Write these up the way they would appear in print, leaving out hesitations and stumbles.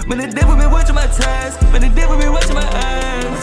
Man, the devil been watching my ties. Man, the devil been watching my eyes.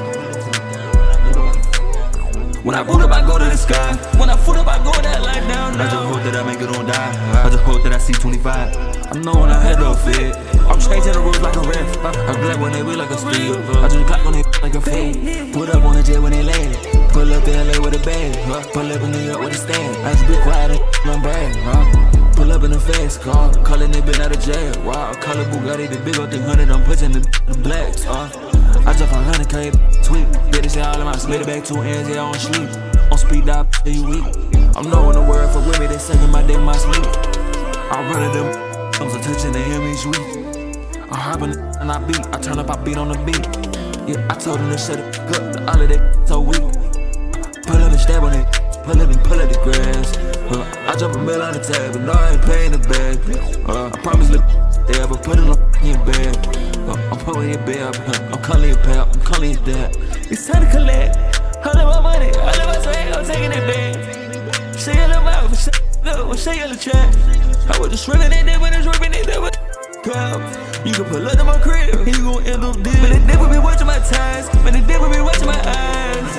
When I boot up, I go to the sky. When I foot up, I go that light down. I just hope that I make it on die. I just hope that I see 25. I know when I head up fit. I'm changing the rules like a ref. I'm black when they wheel like a steel. I just clock on they like a fade. Put up on the jet when they land. Pull up to LA with a bag. Pull up in New York with a stand. I just be quiet and I'm brag. Pull up in a fast car. Calling they been out of jail. Wow, call a Bugatti, the big old 300. I'm pushing the blacks. I jump on 100K, tweet. Bitch, say all of my split it back 2 ends, yeah, on sleep. On speed dial, then you weak. I'm knowing the word for women, they singing my day, my sleep. I run at them, thumbs are touching, they hear me sweet. I hop in and I beat, I turn up, I beat on the beat. Yeah, I told them to shut it up, all of that so weak. Pull up and stab on it, pull up the grass. I jump a mill on the tab, but no, I ain't paying the bag. I promise, look, they ever put it on your bed. I'm pulling your bed, I'm calling your pal, I'm calling your dad. It's time to collect, all of my money, all of my swag, I'm taking it back. Say your little mouth, say your little trash. I was just ripping it, when it's ripping it, you can pull up to my crib, and you gon' end up dead. Man, the devil been watching my ties, man, the devil been watching my eyes.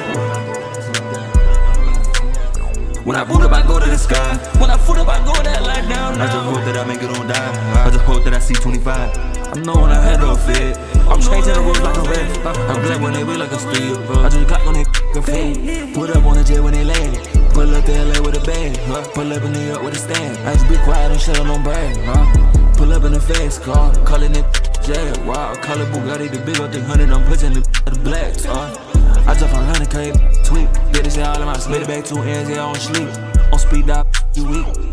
When I boot up, I go to the sky. When I foot up, I go that light down. I just hope that I make it on die. I just hope that I see 25. I know when I head up fit. I'm changing the rules like a ref. I'm black when they wheel like a steel. I just clock on they fade. Put up on the jet when they land. Pull up to LA with a bag. Pull up in New York with a stand. I just be quiet and shut up on brag. Pull up in a fast car, calling it jail. Wow, call it Bugatti, the big old 300. I'm pushing the blacks. I jump on 100K, tweet. Bitch, say all of my split it back 2 ends, yeah, on sleep. On speed dial, you weak.